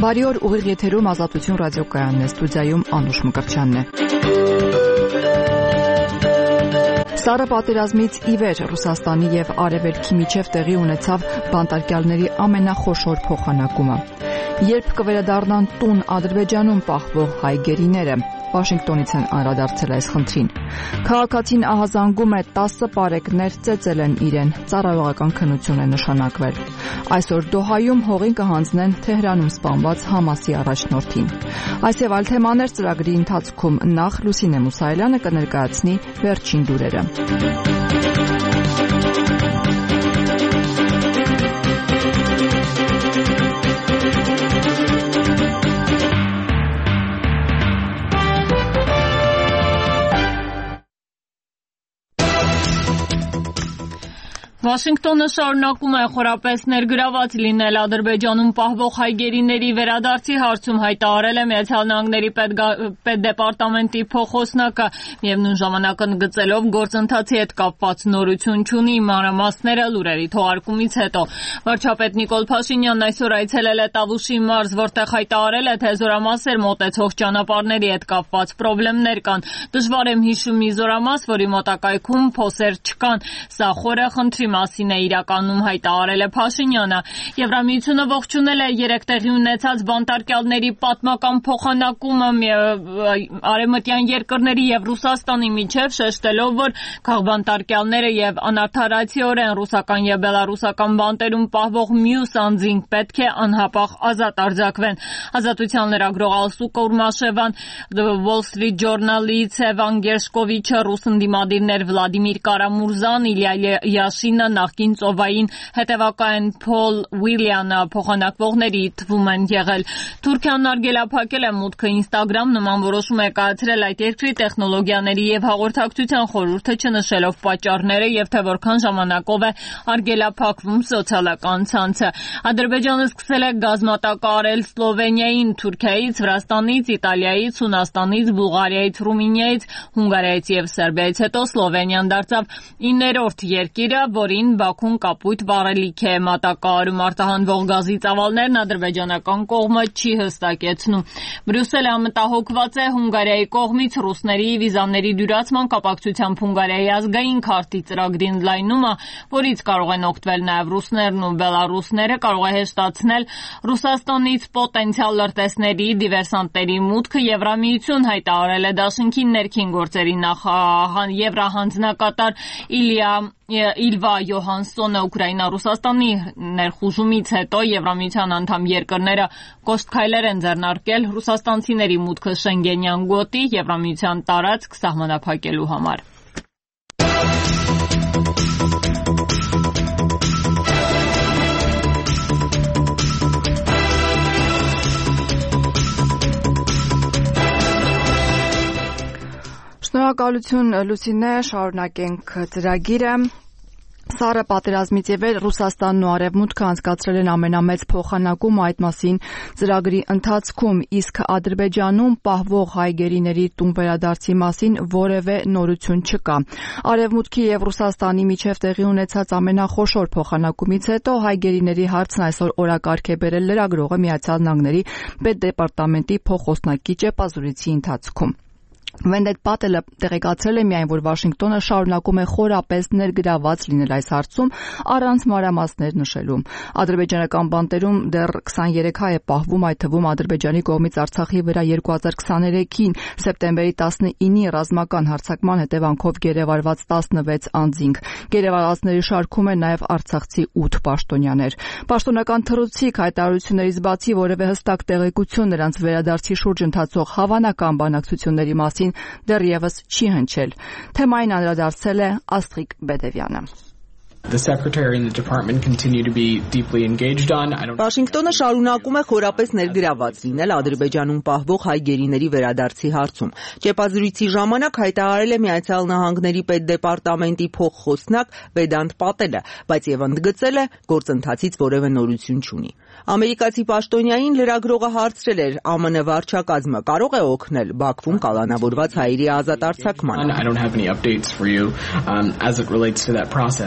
Բարի օր, ուղիղ եթերում Ազատություն ռադիոկայանն է, ստուդիայում Անուշ Մկրտչյանն է։ Սառը պատերազմից ի վեր Ռուսաստանի եւ Արևելքի միջև տեղի ունեցավ բանտարկյալների ամենախոշոր փոխանակումը։ Երբ կվերադառնան տուն Ադրբեջանում պահվող հայ գերիները, Վաշինգտոնից են անդրադարձել այս խնդրին։ Քաղաքացին ահազանգում է 10 պարեկներ ծեծել են իրեն, ծառայողական քննություն է նշանակվել։ Այսօր Դոհայում հողին կհանձնեն Թեհրանում սպանված Համասի առաջնորդին։ Այս եւ այլ թեմաներ ծրագրի ընթացքում նախ Լուսինե Մուսայելյանը կներկայացնի վերջին լուրերը։ Վաշինգտոնը շարունակում է խորապես ներգրաված լինել Ադրբեջանում պահվող հայ գերիների վերադարձի հարցում, հայտարարել է Միացյալ Նահանգների պետդեպարտամենտի փոխոսնակը, միևնույն ժամանակ ընդգծելով գործընթացի հետ կապված նորություն չունի, մանրամասները լուրերի թողարկումից հետո։ Վարչապետ Նիկոլ Փաշինյանն այսօր այցելել է Տավուշի մարզ, որտեղ հայտարարել է, թե զորամասեր մոտեցող ճանապարհների հետ կապված խնդիրներ կան։ Դժվար եմ հիշում մի զորամաս, որի մոտակայքում փոսեր չկան։ Սա խորը խնդրի մասին է իրականում, հայտարարել է Փաշինյանը։ Եվրամիությունը ողջունել է երեկ տեղի ունեցած բանտարկյալների պատմական փոխանակումը արևմտյան երկրների եւ Ռուսաստանի միջև, շեշտելով, որ քաղբանտարկյալները եւ անարդարացիորեն ռուսական եւ բելարուսական բանտերում պահվող մյուս անձինք պետք է անհապաղ ազատ արձակվեն։ Ազատության լրագրող Ալսու Կուրմաշևան, Wall Street Journal-ից Էվան Գերշկովիչը, ռուս ընդդիմադիրներ Վլադիմիր Կարամուրզան, Իլիա Յաշինը, նախկին ծովային հետևակային Փոլ Ուիլյանը փոխանակվողների թվում են եղել։ Թուրքիան արգելափակել է մուտքը Instagram, նման որոշում է կայացրել այդ երկրի տեխնոլոգիաների եւ հաղորդակցության խորհուրդը, չնշելով պատճառները եւ թե որքան ժամանակով է արգելափակվում սոցիալական ցանցը։ Ադրբեջանը սկսել է գազմատակարարել Սլովենիային, Թուրքիայից, Վրաստանից, Իտալիայից, Հունաստանից, Բուլղարիայից, Ռումինիայից, Հունգարիայից եւ Սերբիայից հետո Սլովենիան դարձավ 9-րդ երկիրը, որին Բաքուն կապույտ վառելիք է մատակարարում։ Արտահանվող գազի ծավալներն ադրբեջանական կողմը չի հստակեցնում։ Բրյուսելը մտահոգված է Հունգարիայի կողմից ռուսների վիզաների դյուրացման կապակցությամբ Հունգարիայի ազգային քարտի ծրագրի ընդլայնումը, որից կարող են օգտվել նաև ռուսներն ու բելարուսները, կարող է հեշտացնել Ռուսաստանից պոտենցիալ լրտեսների, դիվերսանտների մուտքը։ Եվրամիություն հայտարարել է Դաշնքի ներքին գործերի եվրահանձնակատար Իլվա Յոհանսոնը Ուկրաինա-Ռուսաստանի ներխուժումից հետո Եվրամիության անդամ երկրները կոշտ քայլեր են ձեռնարկել ռուսաստանցիների մուտքը Շենգենյան գոտի Եվրամիության տարածք սահմանափակելու համար։ Շնորհակալություն Լուսինե, շարունակենք ծրագիրը։ Սառը պատերազմից ի վեր Ռուսաստանն ու Արևմուտքը անցկացրել են ամենամեծ փոխանակումը այդ մասին ծրագրի ընթացքում, իսկ Ադրբեջանում պահվող հայ գերիների տուն վերադարձի մասին որևէ նորություն չկա։ Արևմուտքի եւ Ռուսաստանի միջև տեղի ունեցած ամենախոշոր փոխանակումից հետո հայ գերիների հարցն այսօր օրակարգ է բերել լրագրողը Միացյալ Նահանգների պետդեպարտամենտի փոխոսնակի ճեպազրույցի ընթացքում։ Վենդետ Պատելը տեղեկացրել է միայն, որ Վաշինգտոնը շարունակում է խորապես ներգրաված լինել այս հարցում, առանց մանրամասներ նշելու։ Ադրբեջանական բանտերում դեռ 23 հայ է պահվում, այդ թվում Ադրբեջանի կողմից Արցախի վրա 2023-ին սեպտեմբերի 19-ի ռազմական հարձակման հետևանքով գերեվարված 16 անձինք։ Գերեվարվածների շարքում է նաև արցախցի 8 պաշտոնյաներ։ Պաշտոնական թռուցիկ հայտարարություններից բացի որևէ հստակ տեղեկություն նրանց վերադարձի շուրջ ընթացող հավանական բանակցությունների մասին դեռևս չի հնչել։ Թեմային անդրադարձել է Աստղիկ Բեդևյանը։ The Secretary and the Department continue to be deeply engaged on. Վաշինգտոնը շարունակում է խորապես ներգրաված լինել Ադրբեջանում պահվող հայ գերիների վերադարձի հարցում։ Ճեպազրույցի ժամանակ հայտարարել է Միացյալ Նահանգների պետդեպարտամենտի փոխխոսնակ Վեդանտ Պատելը, բայց եւ ընդգծել է գործընթացից որևէ նորություն չունի։ Ամերիկացի պաշտոնյային լրագրողը հարցրել էր ԱՄՆ վարչակազմը կարող է օգնել Բաքվում կալանավորված հայերի ազատ արձակմանը։ I don't have any updates for you as it relates to that process. Վերջին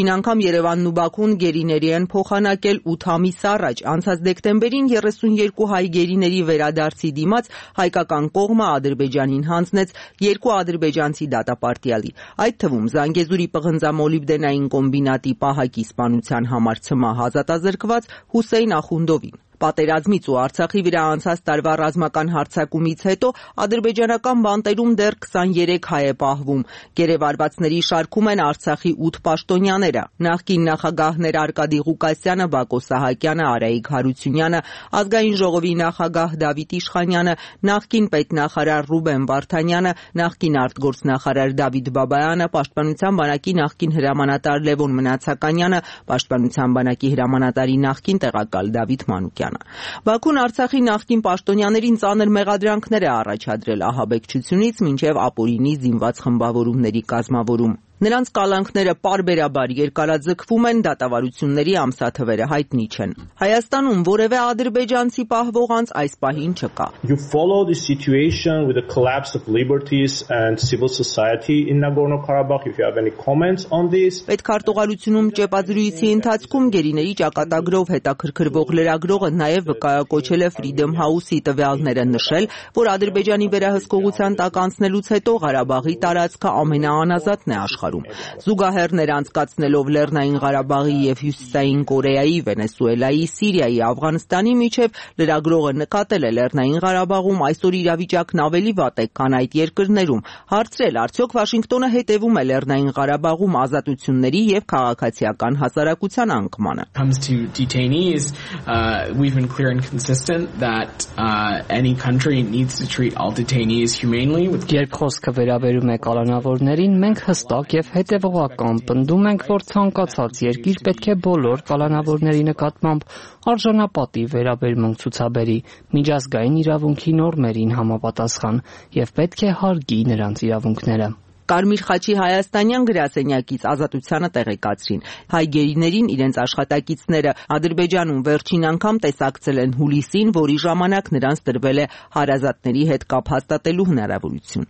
Վերջին անգամ Երևանն ու Բաքուն գերիների են փոխանակել 8 ամիս առաջ։ Անցած դեկտեմբերին 32 հայ գերիների վերադարձի դիմաց հայկական կողմը Ադրբեջանին հանձնեց 2 ադրբեջանցի դատապարտյալի, այդ թվում Զանգեզուրի պղնձամոլիբդենային կոմբինատի պահակի սպանության համար ցմահ ազատազրկված Հուսեյն Ախունդովին։ Պատերազմից ու Արցախի վրա անցած տարվա ռազմական հարձակումից հետո ադրբեջանական բանտերում դեռ 23 հայ է պահվում։ Գերեվարվածների շարքում են Արցախի 8 պաշտոնյաները։ Նախկին նախագահներ Արկադի Ղուկասյանը, Բակո Սահակյանը, Արայիկ Հարությունյանը, Ազգային ժողովի նախագահ Դավիթ Իշխանյանը, նախկին պետնախարար Ռուբեն Վարդանյանը, նախկին արտգործնախարար Դավիթ Բաբայանը, Պաշտպանության բանակի նախկին հրամանատար Լևոն Մնացականյանը, Պաշտպանության բանակի հրամանատարի նախկին տեղակալ Դավիթ Մանուկյանը։ Բաքուն Արցախի նախկին պաշտոնյաներին ծանր մեղադրանքներ է առաջադրել ահաբեկչությունից մինչև ապօրինի զինված խմբավորումների կազմավորում։ Նրանց կալանքները պարբերաբար երկարաձգվում են, դատավարությունների ամսաթվերը հայտնի չեն։ Հայաստանում որևէ ադրբեջանցի պահվող անձ այս պահին չկա։ You follow the situation with the collapse of liberties and civil society in Nagorno-Karabakh. If you have any comments on this. Պետքարտուղարությունում ճեպազրույցի ընթացքում գերիների ճակատագրով հետաքրքրվող լրագրողը նաև վկայակոչել է Freedom House-ի տվյալները, նշել, որ Ադրբեջանի վերահսկողության տակ անցնելուց հետո Ղարաբաղի տարածքը ամենաանազատն է աշխարհում։ Զուգահեռներ անցկացնելով Լեռնային Ղարաբաղի եւ Հյուսիսային Կորեայի, Վենեսուելայի, Սիրիայի, Աֆղանստանի միջև լրագրողը նկատել է Լեռնային Ղարաբաղում այսօր իրավիճակն ավելի վատ է, քան այդ երկրներում։ Հարցրել, արդյոք Վաշինգտոնը հետևում է Լեռնային Ղարաբաղում ազատությունների եւ քաղաքացիական հասարակության անկմանը։ Comes to detainees, we've been clear and consistent that any country needs to treat all detainees humanely. Երբ խոսքը վերաբերում է կալանավորներին, մենք հստակ եւ հետեւողական պնդում ենք, որ ցանկացած երկիր պետք է բոլոր կալանավորների նկատմամբ արժանապատիվ վերաբերմունք ցուցաբերի միջազգային իրավունքի նորմերին համապատասխան եւ պետք է հարգի նրանց իրավունքները։ Կարմիր խաչի հայաստանյան գրասենյակից ազատությանը տեղեկացրին։ Հայ գերիներին իրենց աշխատակիցները Ադրբեջանում վերջին անգամ տեսակցել են հուլիսին, որի ժամանակ նրանց տրվել է հարազատների հետ կապ հաստատելու հնարավորություն։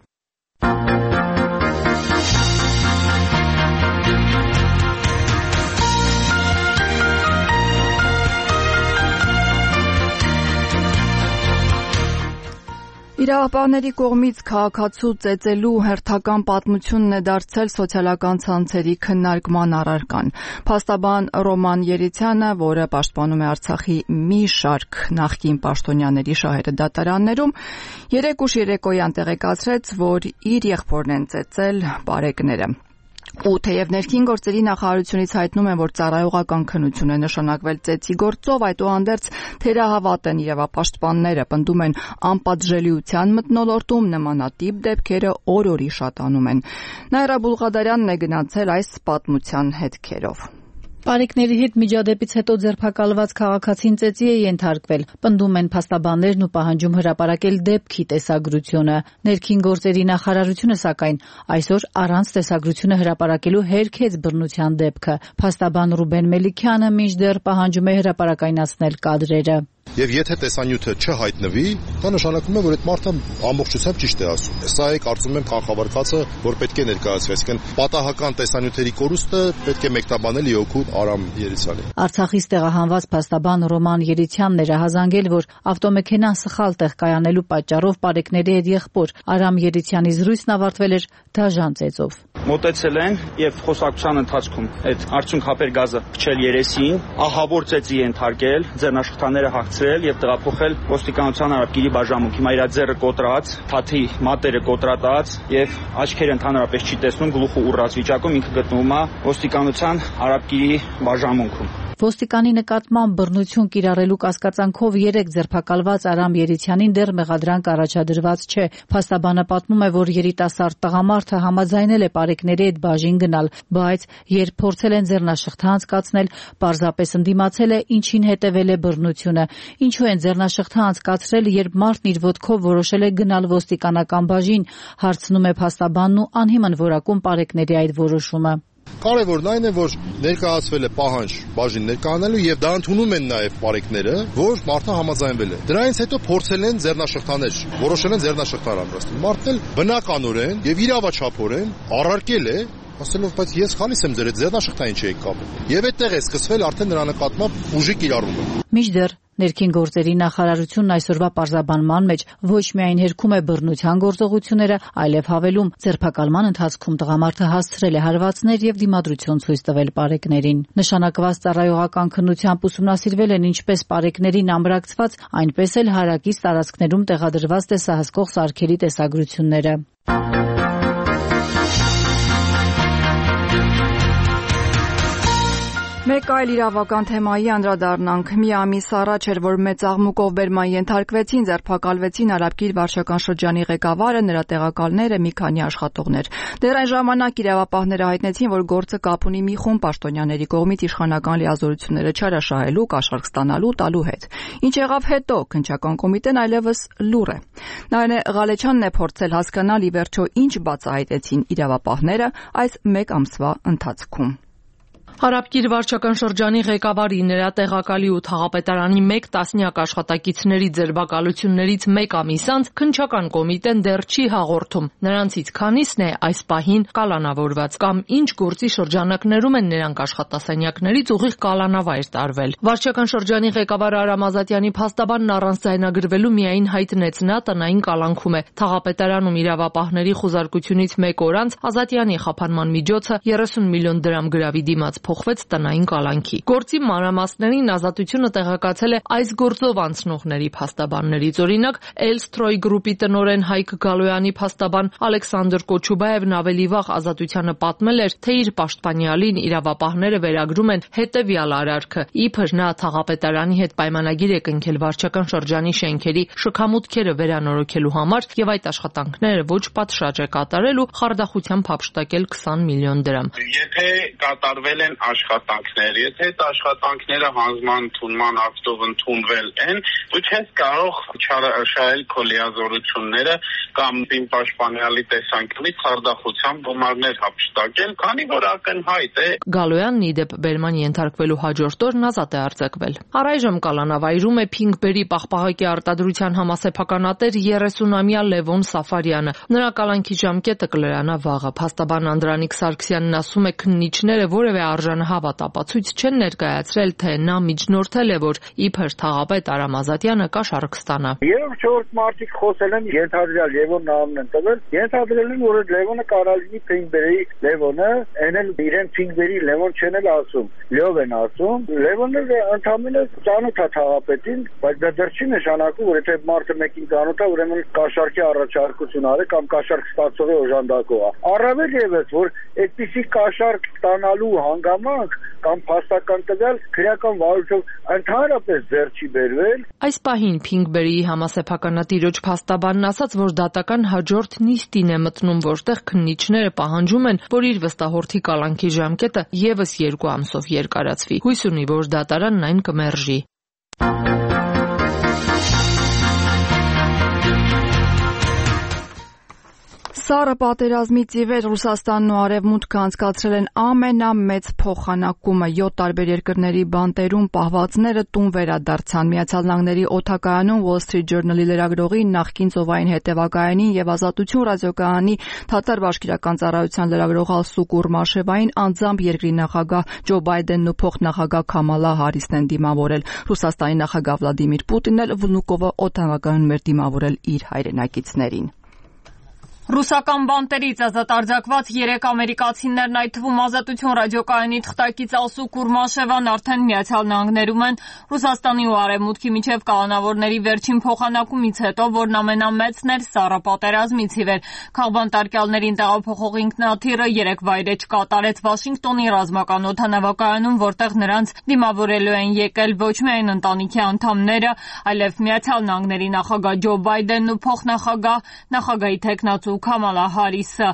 Իրավապահների կողմից քաղաքացու ծեծելու հերթական պատմությունն է դարձել սոցիալական ցանցերի քննարկման առարկան։ Փաստաբան Ռոման Երիցյանը, որը պաշտպանում է Արցախի մի շարք նախկին պաշտոնյաների շահերը դատարաններում, երեկ ուշ երեկոյան տեղեկացրեց, որ իր եղբորն են ծեծել բարեկները։ Ու թեև ներքին գործերի նախարարությունից հայտնում են, որ ծառայողական քննություն է նշանակվել ծեծի գործով, այդուհանդերձ թերահավատ են իրավապաշտպանները, պնդում են անպատժելիության մթնոլորտում նմանատիպ դեպքերը օր-օրի շատանում են։ Նաիրա Բուլղադարյանն է գնացել այս պատմության հետքերով։ Բարեկների հետ միջադեպից հետո ձերբակալված քաղաքացին ծեծի է ենթարկվել, պնդում են փաստաբաններն ու պահանջում հրապարակել դեպքի տեսագրությունը։ Ներքին գործերի նախարարությունը սակայն այսօր առանց տեսագրությունը հրապարակելու հերքեց բռնության դեպքը։ Փաստաբան Ռուբեն Մելիքյանը մինչդեռ պահանջում է հրապարակայնացնել կադրերը։ Եվ եթե տեսանյութը չհայտնվի, դա նշանակում է, որ այդ մարդը ամբողջությամբ ճիշտ է ասում։ Սա է կարծում եմ կանխավարկածը, որ պետք է ներկայացվի, այսինքն պատահական տեսանյութերի կորուստը պետք է մեկնաբանել իօքուտ Արամ Երիցյանի։ Արցախից տեղահանված փաստաբան Ռոման Երիցյանն էր հազանգել, որ ավտոմեքենան սխալ տեղ կայանելու պատճառով բարեկների հետ եղբոր Արամ Երիցյանի զրույցն ավարտվել էր դաժան ծեծով։ Մոտեցել են եւ խոսակցության ընթացքում այդ արդյունքաբեր գազը փչել երեսին, ահավոր ծեծի ենթարկել, ձեռնաշխտաները հագցրել եւ տեղափոխել ոստիկանության արաբկիրի բաժանմունք։ Հիմա իր ձեռը կոտրած, թաթի մատերը կոտրատած եւ աչքերը ընդհանրապես չի տեսնում, գլուխը ուռած վիճակում ինքը գտնվում է ոստիկանության արաբկիրի բաժանմունքում։ Ոստիկանի նկատմամբ բռնություն կիրառելու կասկածանքով 3 ձերբակալված Արամ Երիցյանին դեռ մեղադրանք առաջադրված չէ։ Փաստաբանը պատմում է, որ երիտասարդ տղամարդը համաձայնել է բարեկների հետ բաժին գնալ, բայց երբ փորձել են ձեռնաշղթա անցկացնել, պարզապես ընդդիմացել է, ինչին հետևել է բռնությունը։ Ինչու են ձեռնաշղթա անցկացրել, երբ մարդն իր ոտքով որոշել է գնալ ոստիկանական բաժին, հարցնում է փաստաբանն ու անհիմն որակում բարեկների այդ որոշումը։ Կարևորն այն է, որ ներկայացվել է պահանջ բաժին ներկայանալու եւ դա ընդունում են նաեւ բարեկները, որ մարդը համաձայնվել է։ Դրանից հետո փորձել են ձեռնաշղթաներ, որոշել են ձեռնաշղթա պատրաստել։ Մարդն էլ բնականորեն եւ իրավաչափորեն առարկել է ասելով բայց ես խալիս եմ ձեր հետ ձեռնաշխտային չէի կապում։ Եվ այդտեղ է սկսվել արդեն նրա նկատմամբ ուժի կիրառումը։ Մինչդեռ Ներքին գործերի նախարարությունն այսօրվա պարզաբանման մեջ ոչ միայն հերքում է բռնության գործողությունները, այլև հավելում ձերբակալման ընթացքում տղամարդը հասցրել է հարվածներ եւ դիմադրություն ցույց տվել պարեկներին։ Նշանակված ծառայողական քննությամբ ուսումնասիրվել են ինչպես պարեկներին ամրակցված, այնպես էլ հարակից տարածքներում տեղադրված տեսահսկող սարքերի տեսագրությունները։ Մեկ այլ իրավական թեմայի անդրադառնանք։ Մի ամիս առաջ էր, որ մեծ աղմուկով բերման ենթարկվեցին, ձերբակալվեցին Արաբկիր վարչական շրջանի ղեկավարը, նրա տեղակալները, մի քանի աշխատողներ։ Դեռ այն ժամանակ իրավապահները հայտնեցին, որ գործը կապ ունի մի խումբ պաշտոնյաների կողմից իշխանական լիազորությունները չարաշահելու, կաշառք ստանալու, տալու հետ։ Ինչ եղավ հետո, քննչական կոմիտեն այլևս լուռ է։ Նարինե Ղալեչյանն է փորձել հասկանալ ի վերջո ինչ բացահայտեցին իրավապահները այս մեկ ամսվա ընթացքում։ Արաբկիր վարչական շրջանի ղեկավարի, նրա տեղակալի ու թաղապետարանի 1 տասնյակ աշխատակիցների ձերբակալություններից մեկ ամիս անց քննչական կոմիտեն դեռ չի հաղորդում նրանցից քանիսն է այս պահին կալանավորված կամ ինչ գործի շրջանակներում են նրանք աշխատասենյակներից ուղիղ կալանավայր տարվել։ Վարչական շրջանի ղեկավար Արամ Ազատյանի փաստաբանն առանց ձայնագրվելու միայն հայտնեց նա տնային կալանքում է։ Թաղապետարանում իրավապահների խուզարկությունից 1 օր անց Ազատյանի խափանման միջոցը 30 միլիոն դրամ գրավի դիմաց փոխվեց տնային կալանքի։ Գործի մանրամասներին Ազատությունը տեղեկացել է այս գործով անցնողների փաստաբաններից։ Օրինակ, Էլստրոյ գրուպի տնօրեն Հայկ Գալոյանի փաստաբան Ալեքսանդր Կոչուբաևն ավելի վաղ Ազատությանը պատմել էր, թե իր պաշտպանյալին իրավապահները վերագրում են հետևյալ արարքը. իբր նա թաղապետարանի հետ պայմանագիր է կնքել վարչական շրջանի շենքերի շքամուտքերը վերանորոգելու համար եւ այդ աշխատանքները ոչ պատշաճ է կատարել ու խարդախությամբ հափշտակել 20 միլիոն դրամ։ Եթե կատարվել են աշխատանքներ, եթե այդ աշխատանքները հանձնման ընդունման ակտով ընդունվել են, դու չես կարող չարաշահել քո լիազորությունները կամ իմ պաշտպանյալի տեսանկյունից խարդախությամբ գումարներ հափշտակել, քանի որ ակնհայտ է։ Գալոյանն ի դեպ բերման ենթարկվելու հաջորդ օրն ազատ է արձակվել։ Առայժմ կալանավայրում է Փինգբերի պաղպաղակի արտադրության համասեփականատեր 30-ամյա Լևոն Սաֆարյանը։ Նրա կալանքի ժամկետը կլրանա վաղը։ Փաստաբան Անդրանիկ Սարգսյանն ասում է, քննիչները որևէ արժանահավատ ապացույց չեն ներկայացրել, թե նա միջնորդել է, որ իբր թաղապետ Արամ Ազատյանը կաշառք ստանա։ Երբ 4 մարտիկ խոսել են, ենթադրյալ Լևոն նամն են տվել, ենթադրել են, որ Լևոնը կարալինի Փինգբերի Լևոնը, այն էլ իրեն Փինգբերի Լևոն չեն էլ ասում, Լյով են ասում։ Լևոնը ընդհանրապես ծանոթ է թաղապետին, բայց դա դեռ չի նշանակում, որ եթե մարդը մեկին ծանոթ է, ուրեմն կաշառքի առաջարկություն արի կամ կաշառք ստացողի օժանդակող է։ Առավել ևս, որ այդպիսի կաշառք ստանալու հանգամանք կամ փաստական տվյալ քրեական վարույթով ընդհանրապես ձեռ չի բերվել։ Այս պահին Փինգբերի համասեփականատիրոջ փաստաբանն ասաց, որ դատական հաջորդ նիստին է մտնում, որտեղ քննիչները պահանջում են, որ իր վստահորդի կալանքի ժամկետը եւս 2 ամսով երկարացվի։ Հույս ունի, որ դատարանն այն կմերժի։ Սառը պատերազմից ի վեր Ռուսաստանն ու Արևմուտքը անցկացրել են ամենամեծ փոխանակումը 7 տարբեր երկրների բանտերում պահվածները տուն վերադարձան։ Միացյալ Նահանգների օդակայանում Wall Street Journal-ի լրագրողի նախկին ծովային հետևակայանին եւ Ազատություն ռադիոկայանի Թատար բաշկիրական ծառայության լրագրող Ալսու Կուրմաշևային անձամբ երկրի նախագահ Ջո Բայդենն ու փոխնախագահ Քամալա Հարիսն են դիմավորել։ Ռուսաստանի նախագահ Վլադիմիր Պուտինն էլ Վնուկովը օդանավակայանում էր դիմավորել իր հայրենակիցներին։ Ռուսական բանտերից ազատ արձակված 3 ամերիկացիներն, այդ թվում Ազատություն ռադիոկայանի թղթակից Ալսու Կուրմաշևան արդեն Միացյալ Նահանգներում են։ Ռուսաստանի ու Արևմուտքի միջև կալանավորների վերջին փոխանակումից հետո, որն ամենամեծն էր սառը պատերազմից ի վեր, քաղբանտարկյալներին տեղափոխող ինքնաթիռը 3 վայրեջ կատարեց Վաշինգտոնի ռազմական օդանավակայանում, որտեղ նրանց դիմավորելու են եկել ոչ միայն ընտանիքի անդամները, այլև Միացյալ Նահանգների նախագահ Ջո Բայդենն ու նախագահի թեկնածու Քամալա Հարիսը։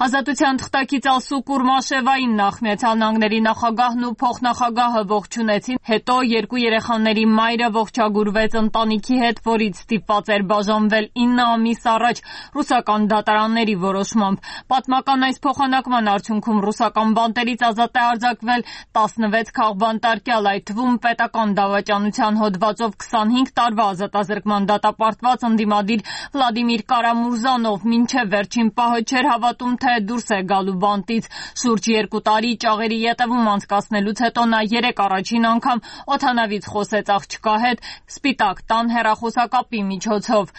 Ազատության թղթակից Ալսու Կուրմաշևային նախ Միացյալ Նահանգների նախագահն ու փոխնախագահը ողջունեցին, հետո երկու երեխաների մայրը ողջագուրվեց ընտանիքի հետ, որից ստիպված էր բաժանվել 9 ամիս առաջ ռուսական դատարանների որոշմամբ։ Պատմական այս փոխանակման արդյունքում ռուսական բանտերից ազատ է արձակվել 16 քաղբանտարկյալ, այդ թվում պետական դավաճանության հոդվածով 25 տարվա ազատազրկման դատապարտված ընդդիմադիր Վլադիմիր Կարամուրզանով, մինչև վերջին պահը չէր հավատում, թե դուրս է գալու բանտից։ Շուրջ 2 տարի ճաղերի ետևում անցկացնելուց հետո նա 3 առաջին անգամ օդանավից խոսեց աղջկա հետ Սպիտակ տան հեռախոսակապի միջոցով։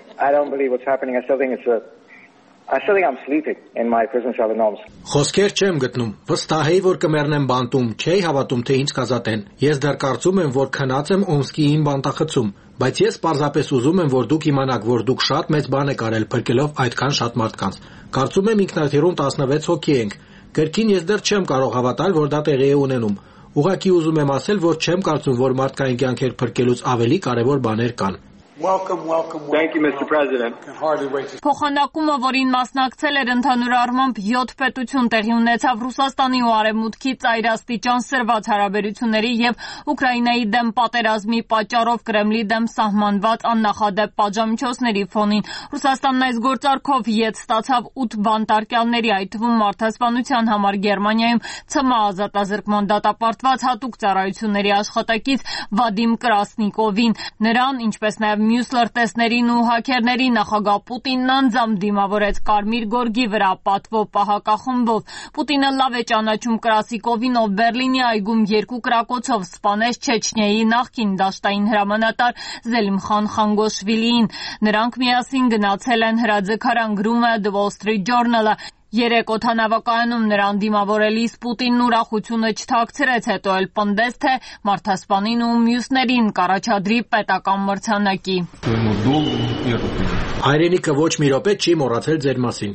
Խոսքեր չեմ գտնում, վստահ էի, որ կմեռնեմ բանտում, չէի հավատում, թե ինձ կազատեն։ Ես դեռ կարծում եմ, որ քնած եմ Օմսկի իմ բանտախցում, բայց ես պարզապես ուզում եմ, որ դուք իմանաք, որ դուք շատ մեծ բան եք արել փրկելով այդքան շատ մարդկանց։ Կարծում եմ ինքնաթիռում 16 հոգի ենք։ Կրկին ես դեռ չեմ կարող հավատալ, որ դա տեղի է ունենում։ Ուղղակի ուզում եմ ասել, որ չեմ կարծում, որ մարդկային կյանքեր փրկելուց ավելի կարևոր բաներ կան։ Thank you, Mr. President. Փոխանակումը, որին մասնակցել էր ընդհանուր առմամբ 7 պետություն, տեղի ունեցավ Ռուսաստանի ու Արևմուտքի ծայրաստիճան սրված հարաբերությունների եւ Ուկրաինայի դեմ պատերազմի պատճառով Կրեմլի դեմ սահմանված աննախադեպ պատժամիջոցների ֆոնին։ Ռուսաստանն այս գործարքով յետ ստացավ 8 բանտարկյալների, այդ թվում մարդասպանության համար Գերմանիայում ՑՄ ազատազրկման դատապարտված հատուկ ծառայությունների աշխատակից Վադիմ Կրասնիկովին։ Նրան, ինչպես նաեւ մյուս լրտեսներին ու հաքերների նախագահ Պուտինն անձամբ դիմավորեց Կարմիր գորգի վրա պատվո պահակախմբով։ Պուտինը լավ է ճանաչում Կրասիկովին, ով Բերլինի այգում 2 կրակոցով սպանեց Չեչնիայի նախկին դաշտային հրամանատար Զելիմխան Խանգոշվիլիին։ Նրանք միասին գնացել են հրաձգարան, գրում է The Wall Street Journal-ը։ 3 օդանավակայանում նրան դիմավորելիս Պուտինն ուրախությունը չթաքցրեց, հետո էլ պնդեց, թե մարդասպանին ու մյուսներին կառաջադրի պետական մրցանակի։ Հայրենիքը ոչ մի րոպե չի մոռացել ձեր մասին։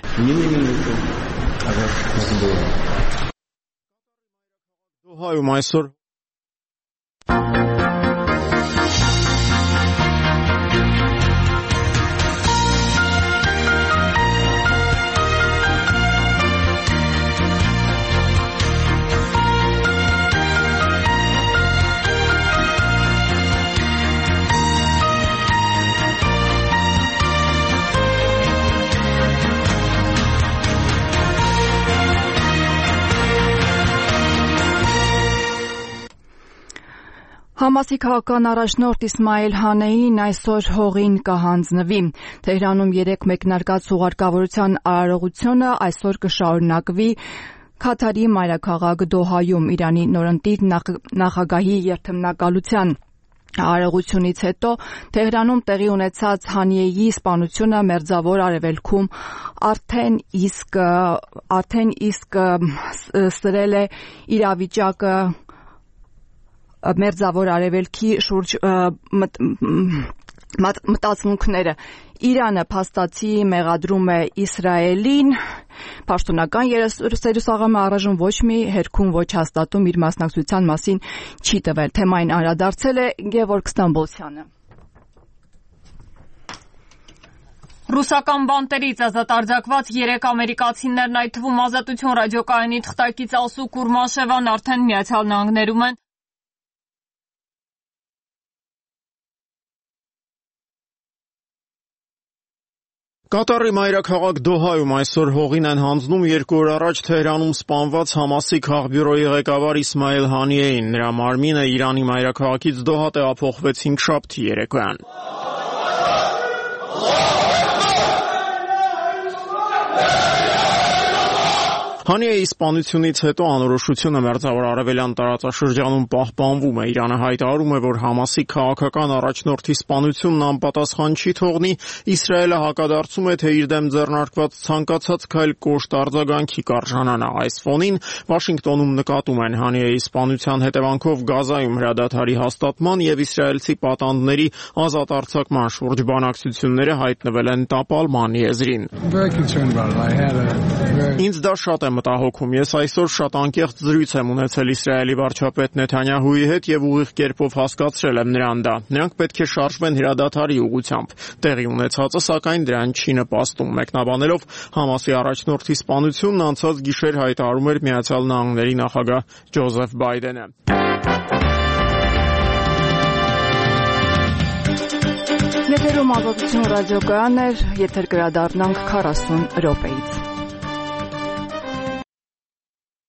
Դոհայում այսօր Համասի քաղաքական առաջնորդ Իսմայել Հանեին այսօր հողին կհանձնվի։ Թեհրանում 3 մեկնարկած ուղարկավորության արարողությունը այսօր կշարունակվի Քաթարի մայրաքաղաք Դոհայում Իրանի նորընտիր նախագահի երթմնակալության։ Արարողությունից հետո Թեհրանում տեղի ունեցած Հանիեի սպանությունը Մերձավոր Արևելքում արդեն իսկ սրել է իրավիճակը Մերձավոր Արևելքի շուրջ մտածմունքները։ Իրանը փաստացի մեղադրում է Իսրայելին, պաշտոնական երուսաղեմը առայժմ ոչ մի հերքում ոչ հաստատում իր մասնակցության մասին չի տվել։ Թեմային անդրադարձել է Գևորգ Ստամբոլցյանը։ Ռուսական բանտերից ազատ արձակված 3 ամերիկացիներն, այդ թվում Ազատություն ռադիոկայանի թղթակից Ալսու Կուրմաշևան արդեն Միացյալ Նահանգներում են։ Կատարի մայրաքաղաք Դոհայում այսօր հողին են հանձնում 2 օր առաջ Թեհրանում սպանված Համասի քաղբյուրոյի ղեկավար Իսմայել Հանիեին։ Նրա մարմինը Իրանի մայրաքաղաքից Դոհա տեղափոխվեց 5-շաբթի երեկոյան։ Հանիեի սպանությունից հետո անորոշությունը Մերձավոր Արևելյան տարածաշրջանում պահպանվում է։ Իրանը հայտարարում է, որ Համասի քաղաքական առաջնորդի սպանությունն անպատասխան չի թողնի, Իսրայելը հակադարձում է, թե իր դեմ ձեռնարկված ցանկացած քայլ կոշտ արձագանքի կարժանանա։ Այս ֆոնին Վաշինգտոնում նկատում են Հանիեի սպանության հետևանքով Գազայում հրադադարի հաստատման եւ իսրայելցի պատանդների ազատ արձակման շուրջ բանակցությունները հայտնվել են տապալման եզրին։ Ինձ դա շատ է եմ մտահոգում։ Ես այսօր շատ անկեղծ զրույց եմ ունեցել Իսրայելի վարչապետ Նեթանյահուի հետ եւ ուղիղ կերպով հասկացրել եմ նրան դա։ Նրանք պետք է շարժվեն հրադադարի ուղղությամբ։ Տեղի ունեցածը սակայն դրան չի նպաստում։ Մեկնաբանելով Համասի առաջնորդի սպանությունն անցած գիշեր հայտարարում էր Միացյալ Նահանգների նախագահ Ջոզեֆ Բայդենը։ Եթերում Ազատություն ռադիոկայանն էր, եթեր կրադառնանք 40 րոպեից։